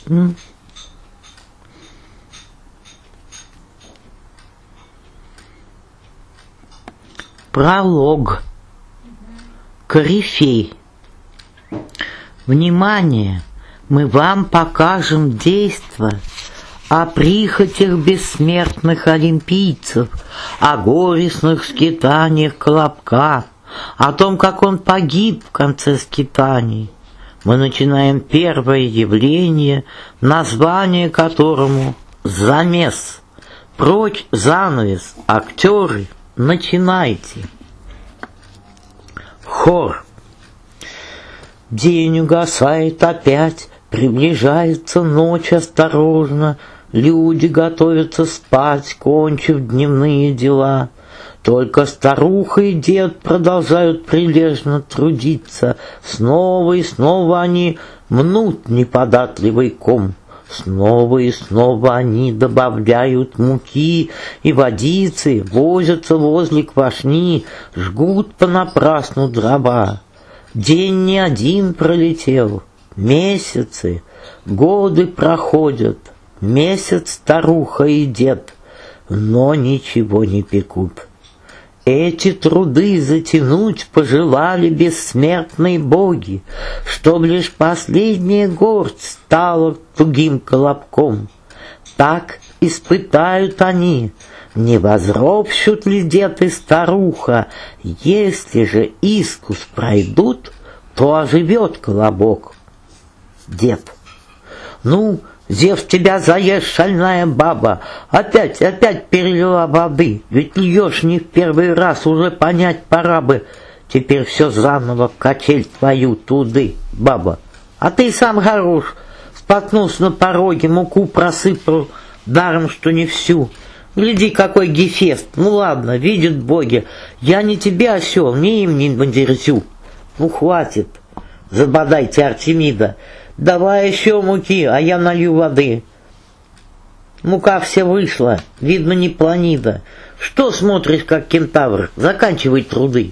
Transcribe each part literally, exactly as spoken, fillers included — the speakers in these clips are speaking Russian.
Пролог. Корифей. Внимание! Мы вам покажем действо о прихотях бессмертных олимпийцев, о горестных скитаниях Колобка, о том, как он погиб в конце скитаний. Мы начинаем первое явление, название которому «Замес». Прочь занавес, актеры, начинайте. Хор. День угасает опять, приближается ночь осторожно, люди готовятся спать, кончив дневные дела. Только старуха и дед продолжают прилежно трудиться, снова и снова они мнут неподатливый ком. Снова и снова они добавляют муки и водицы, возятся возле квашни, жгут понапрасну дрова. День не один пролетел, месяцы, годы проходят, месяц старуха и дед, но ничего не пекут. Эти труды затянуть пожелали бессмертные боги, чтоб лишь последняя горсть стала тугим колобком. Так испытают они, не возропщут ли дед и старуха, если же искус пройдут, то оживет колобок. Дед. Ну, Зевс, тебя заешь, шальная баба, опять, опять перелила воды, ведь льешь не в первый раз, уже понять пора бы, теперь все заново в качель твою туды, баба. А ты сам хорош, споткнулся на пороге, муку просыпал, даром, что не всю. Гляди, какой Гефест, ну ладно, видят боги, я не тебе осел, не им не дерзю. Ну хватит, забодайте Артемида. Давай еще муки, а я налью воды. Мука вся вышла, видно, не планида. Что смотришь, как кентавр? Заканчивай труды.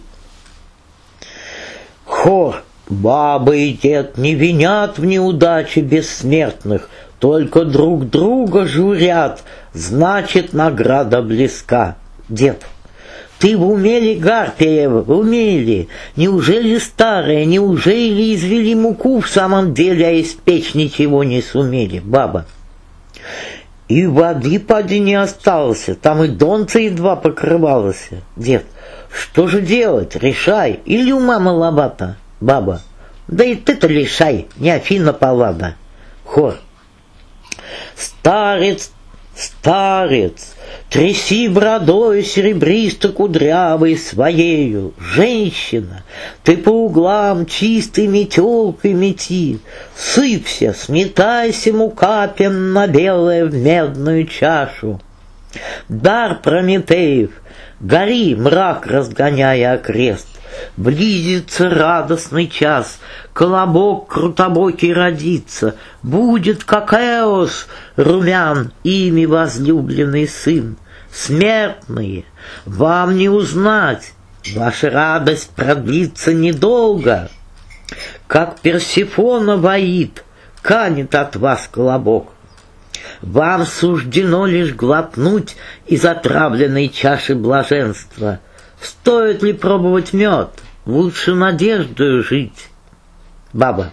Хор. Баба и дед не винят в неудаче бессмертных, только друг друга журят, значит, награда близка. Дед. Ты в уме ли, Гарпиева, в уме ли? Неужели старые, неужели извели муку в самом деле, а испечь ничего не сумели, баба? И воды поди не осталось, там и донца едва покрывалось. Дед, что же делать, решай, или ума маловато, баба? Да и ты-то решай, не Афина Паллада. Хор. Старец, старец, тряси бородой серебристо-кудрявой своею, женщина, ты по углам чистой метелкой мети, сыпься, сметайся мукапем на белое в медную чашу. Дар Прометеев, гори, мрак разгоняя окрест, близится радостный час, колобок крутобокий родится, будет, как Эос, румян, ими возлюбленный сын. Смертные, вам не узнать, ваша радость продлится недолго. Как Персифона воит, канет от вас колобок. Вам суждено лишь глотнуть из отравленной чаши блаженства. Стоит ли пробовать мед? Лучше надеждою жить. Баба.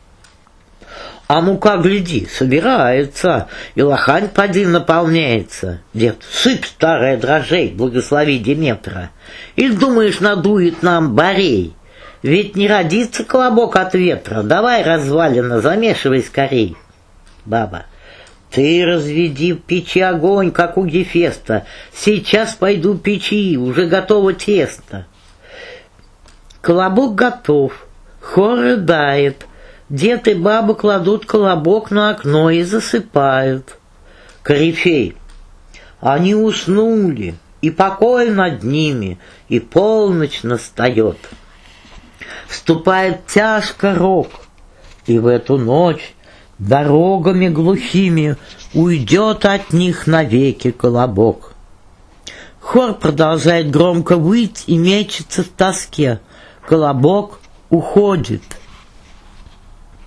А мука, гляди, собирается, и лохань поди наполняется. Дед, сыпь, старая дрожжей, благослови Деметра. Или думаешь, надует нам Борей? Ведь не родится колобок от ветра. Давай, развалина, замешивай скорей. Баба. Ты разведи в печи огонь, как у Гефеста. Сейчас пойду печи, уже готово тесто. Колобок готов, хор рыдает. Дед и баба кладут колобок на окно и засыпают. Корифей. Они уснули, и покой над ними, и полночь настает. Вступает тяжко рок, и в эту ночь дорогами глухими уйдет от них навеки колобок. Хор продолжает громко выть и мечется в тоске. Колобок уходит.